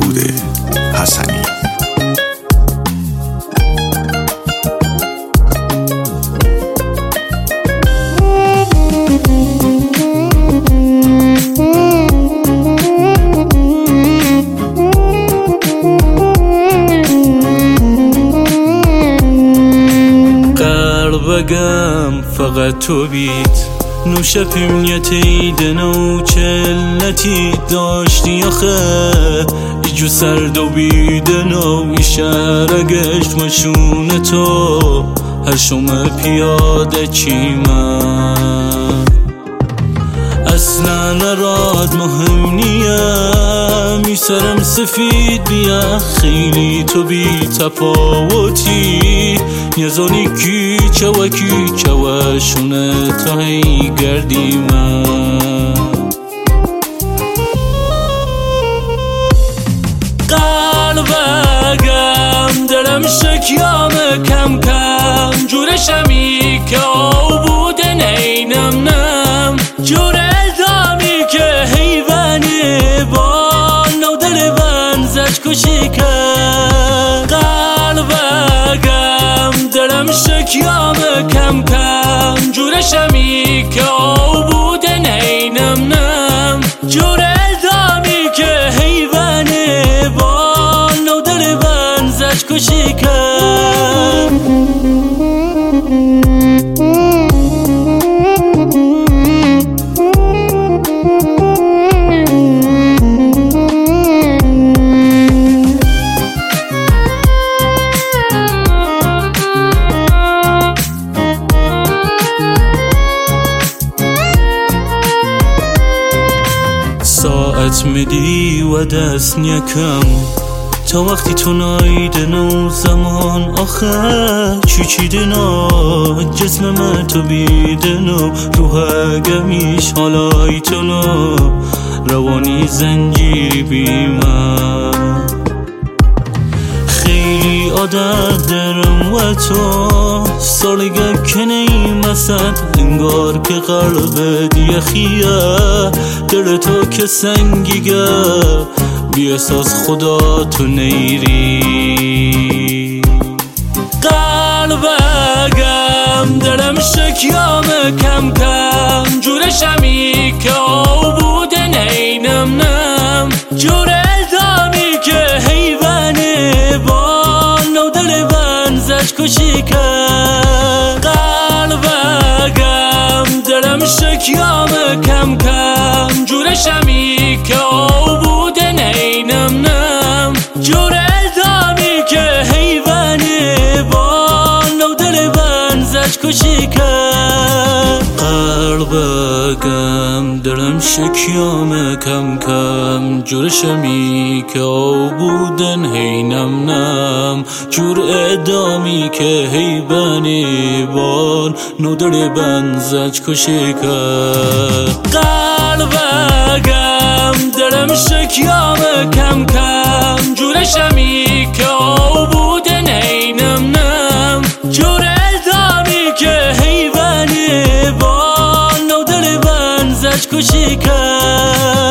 بهبود حسنی. بگم فقط تو بیت نوش پیمنیتی دنو چلتی داشتی آخه ایجو سرد و بیدنو ایشاره گشت مشون تو هر شوم پیاده چیمم اصلا نراد مهم نیم میسرم سفید بیا خیلی تو بی تفاوتی نیزانی کیچه و کیچه و شونه تا هی گردی من قلبگم دلم شکیام کم کم جورشمی که او بوده نینم نم جور دامی که حیوانی با نو دل من زج کشی کرد قلبگم دلم شکیام کم کم جورشمی که او بوده نینم نم جور دامی که حیوانی با نو دل من زج کشی کرد ساعت میدی و دست نیکم تا وقتی تو نایدن و زمان آخر چیچیدن و جسم من تو بیدن و روح گمیش حالای تو نو روانی زنجیری بی من خیلی عادت دارم و تو سالگم که نیمسد انگار که قلب یخیه دل تو که سنگیگه بی احساس خدا تو نیری قلبگم دلم شکیام کم کم جورشمی که او بوده نینم نم جور دامی که حیوانی با نو دل من زج کشی کرد قلبگم دلم شکیام کم کم جورشمی که او بوده نینم نم جور دامی که حیوانی با نو دل من زج کشی کرد قلبگم دلم شکیام کم کم جورشمی که او بودن هینم نم جور ادامی که حیوانی بان نو دل من زج کشی کرد قلبگم دلم شکیام کم کم جورشمی که او بوده نینم نم جور دامی که حیوانی با نو دل من زج کشی کرد